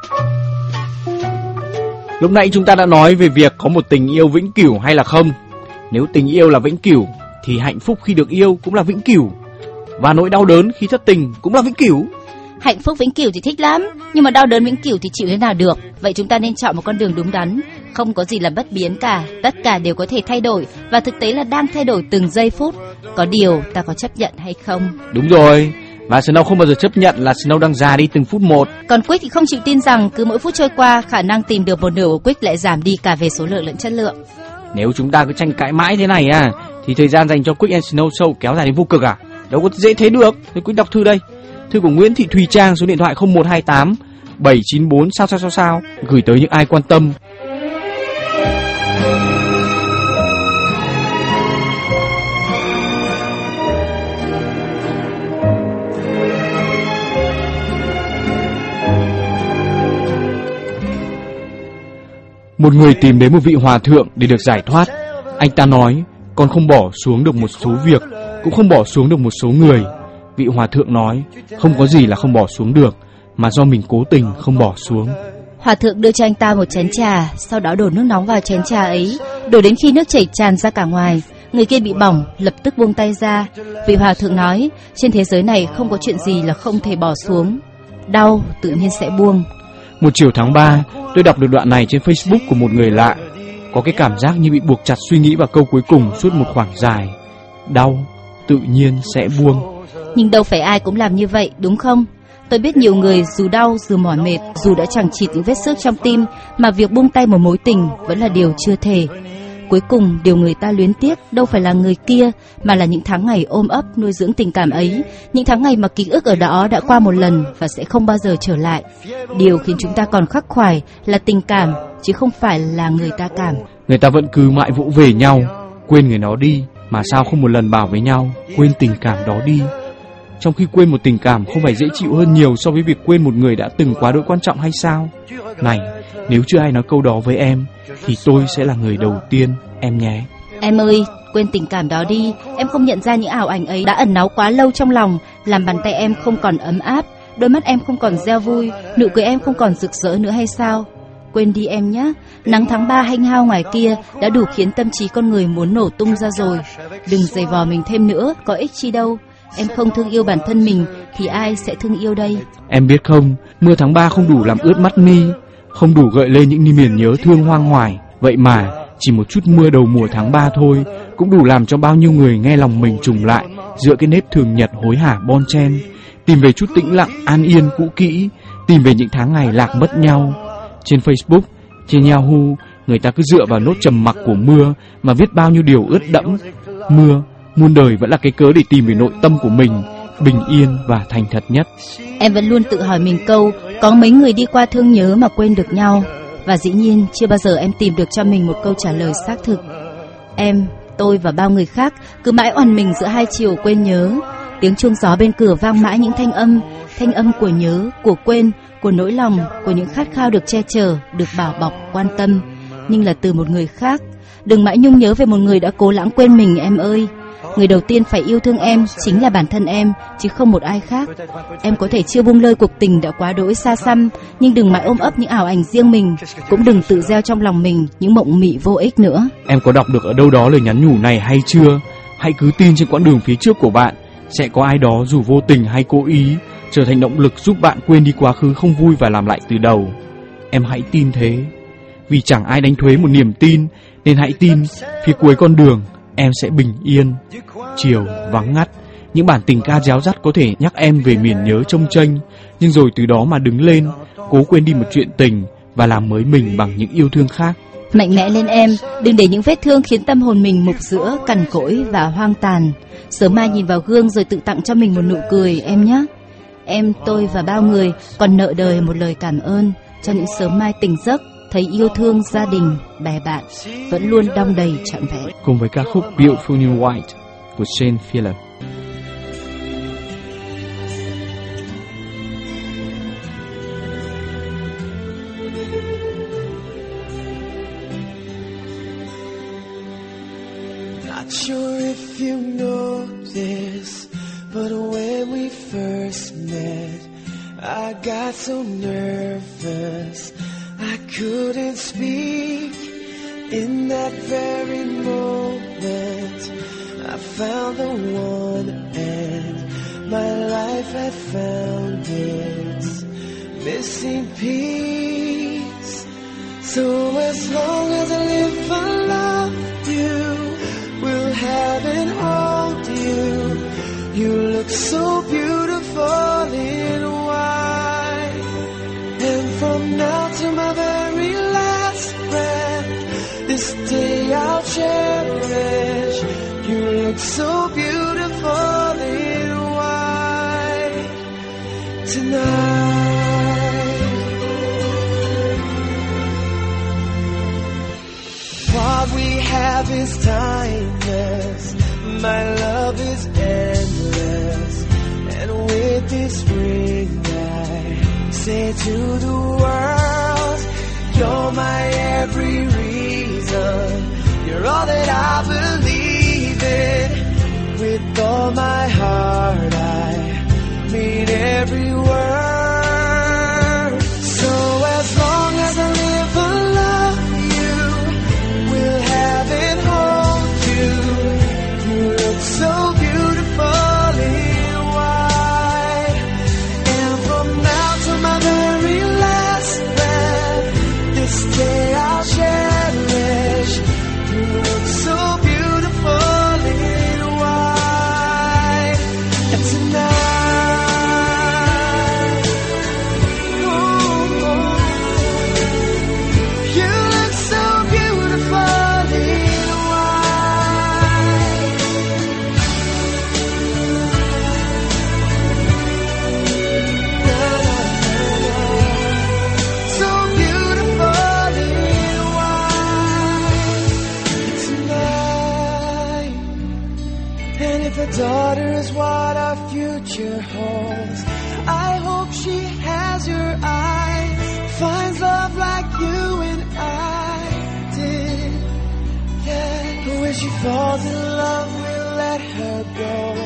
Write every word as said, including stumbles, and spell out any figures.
Lúc nãy chúng ta đã nói về việc có một tình yêu vĩnh cửu hay là không. Nếu tình yêu là vĩnh cửu thì hạnh phúc khi được yêu cũng là vĩnh cửu, và nỗi đau đớn khi thất tình cũng là vĩnh cửu. Hạnh phúc vĩnh cửu thì thích lắm, nhưng mà đau đớn vĩnh cửu thì chịu thế nào được. Vậy chúng ta nên chọn một con đường đúng đắn. Không có gì là bất biến cả, tất cả đều có thể thay đổi, và thực tế là đang thay đổi từng giây phút. Có điều ta có chấp nhận hay không? Đúng rồi, và Snow không bao giờ chấp nhận là Snow đang già đi từng phút một. Còn Quick thì không chịu tin rằng cứ mỗi phút trôi qua, khả năng tìm được một nửa của Quick lại giảm đi cả về số lượng lẫn chất lượng. Nếu chúng ta cứ tranh cãi mãi thế này à, thì thời gian dành cho Quick and Snow Show kéo dài đến vô cực à? Đâu có dễ thế được. Thì Quick đọc thư đây. Thư của Nguyễn Thị Thùy Trang, số điện thoại không một hai tám bảy chín bốn sao sao sao sao, gửi tới những ai quan tâm. Một người tìm đến một vị hòa thượng để được giải thoát. Anh ta nói, con không bỏ xuống được một số việc, cũng không bỏ xuống được một số người. Vị hòa thượng nói, không có gì là không bỏ xuống được, mà do mình cố tình không bỏ xuống. Hòa thượng đưa cho anh ta một chén trà, sau đó đổ nước nóng vào chén trà ấy, đổ đến khi nước chảy tràn ra cả ngoài. Người kia bị bỏng, lập tức buông tay ra. Vị hòa thượng nói, trên thế giới này không có chuyện gì là không thể bỏ xuống. Đau tự nhiên sẽ buông. Một chiều tháng ba, tôi đọc được đoạn này trên Facebook của một người lạ. Có cái cảm giác như bị buộc chặt suy nghĩ vào câu cuối cùng suốt một khoảng dài. Đau tự nhiên sẽ buông. Nhưng đâu phải ai cũng làm như vậy, đúng không? Tôi biết nhiều người dù đau, dù mỏi mệt, dù đã chằng chịt những vết xước trong tim, mà việc buông tay một mối tình vẫn là điều chưa thể. Cuối cùng, điều người ta luyến tiếc đâu phải là người kia, mà là những tháng ngày ôm ấp nuôi dưỡng tình cảm ấy, những tháng ngày mà ký ức ở đó đã qua một lần và sẽ không bao giờ trở lại. Điều khiến chúng ta còn khắc khoải là tình cảm, chứ không phải là người ta cảm. Người ta vẫn cứ mãi vỗ về nhau, quên người nó đi, mà sao không một lần bảo với nhau, quên tình cảm đó đi. Trong khi quên một tình cảm không phải dễ chịu hơn nhiều so với việc quên một người đã từng quá đỗi quan trọng hay sao? Này, nếu chưa ai nói câu đó với em, thì tôi sẽ là người đầu tiên, em nhé. Em ơi, quên tình cảm đó đi. Em không nhận ra những ảo ảnh ấy đã ẩn náu quá lâu trong lòng, làm bàn tay em không còn ấm áp, đôi mắt em không còn reo vui, nụ cười em không còn rực rỡ nữa hay sao? Quên đi em nhé. Nắng tháng ba hanh hao ngoài kia đã đủ khiến tâm trí con người muốn nổ tung ra rồi. Đừng giày vò mình thêm nữa, có ích chi đâu. Em không thương yêu bản thân mình thì ai sẽ thương yêu đây? Em biết không, mưa tháng ba không đủ làm ướt mắt mi, không đủ gợi lên những miền nhớ thương hoang hoài. Vậy mà chỉ một chút mưa đầu mùa tháng ba thôi cũng đủ làm cho bao nhiêu người nghe lòng mình trùng lại giữa cái nếp thường nhật hối hả bon chen, tìm về chút tĩnh lặng an yên cũ kỹ, tìm về những tháng ngày lạc mất nhau. Trên Facebook, trên Yahoo, người ta cứ dựa vào nốt trầm mặc của mưa mà viết bao nhiêu điều ướt đẫm. Mưa muôn đời vẫn là cái cớ để tìm về nội tâm của mình, bình yên và thành thật nhất. Em vẫn luôn tự hỏi mình câu, có mấy người đi qua thương nhớ mà quên được nhau? Và dĩ nhiên chưa bao giờ em tìm được cho mình một câu trả lời xác thực. Em, tôi và bao người khác cứ mãi oằn mình giữa hai chiều quên nhớ. Tiếng chuông gió bên cửa vang mãi những thanh âm, thanh âm của nhớ, của quên, của nỗi lòng, của những khát khao được che chở, được bảo bọc, quan tâm, nhưng là từ một người khác. Đừng mãi nhung nhớ về một người đã cố lãng quên mình em ơi. Người đầu tiên phải yêu thương em chính là bản thân em, chứ không một ai khác. Em có thể chưa buông lơi cuộc tình đã quá đỗi xa xăm, nhưng đừng mãi ôm ấp những ảo ảnh riêng mình, cũng đừng tự gieo trong lòng mình những mộng mị vô ích nữa. Em có đọc được ở đâu đó lời nhắn nhủ này hay chưa? Hãy cứ tin trên quãng đường phía trước của bạn sẽ có ai đó dù vô tình hay cố ý trở thành động lực giúp bạn quên đi quá khứ không vui và làm lại từ đầu. Em hãy tin thế. Vì chẳng ai đánh thuế một niềm tin, nên hãy tin phía cuối con đường em sẽ bình yên. Chiều vắng ngắt, những bản tình ca réo rắt có thể nhắc em về miền nhớ trông chênh, nhưng rồi từ đó mà đứng lên, cố quên đi một chuyện tình và làm mới mình bằng những yêu thương khác. Mạnh mẽ lên em, đừng để những vết thương khiến tâm hồn mình mục rữa, cằn cỗi và hoang tàn. Sớm mai nhìn vào gương rồi tự tặng cho mình một nụ cười em nhé. Em, tôi và bao người còn nợ đời một lời cảm ơn cho những sớm mai tỉnh giấc, thấy yêu thương gia đình, bè bạn vẫn luôn đong đầy trọn vẹn. Cùng với ca khúc Beautiful in White của Shane Fieler. Not sure if you know this, but when we first met, I got so nervous I couldn't speak. In that very moment I found the one, and my life had found its missing piece. So as long as I live, I love you, will have and hold you. You look so beautiful in white, and from now to my very last breath, this day I'll cherish. You look so beautiful in white tonight. What we have is timeless, my love is endless, and with this ring I say to the world, you're my every reason, you're all that I believe in. With all my heart I mean every word. So as long as I live, I love you, will have and hold you. You look so beautiful in white, and from now to my very last breath, this day I'll cherish. You look so beautiful in white, and tonight, oh, oh, you look so beautiful in white. Na, na, na, na. So beautiful in white tonight. And if a daughter is what our future holds, I hope she has your eyes, finds love like you and I did. Yeah, but when she falls in love, we'll let her go.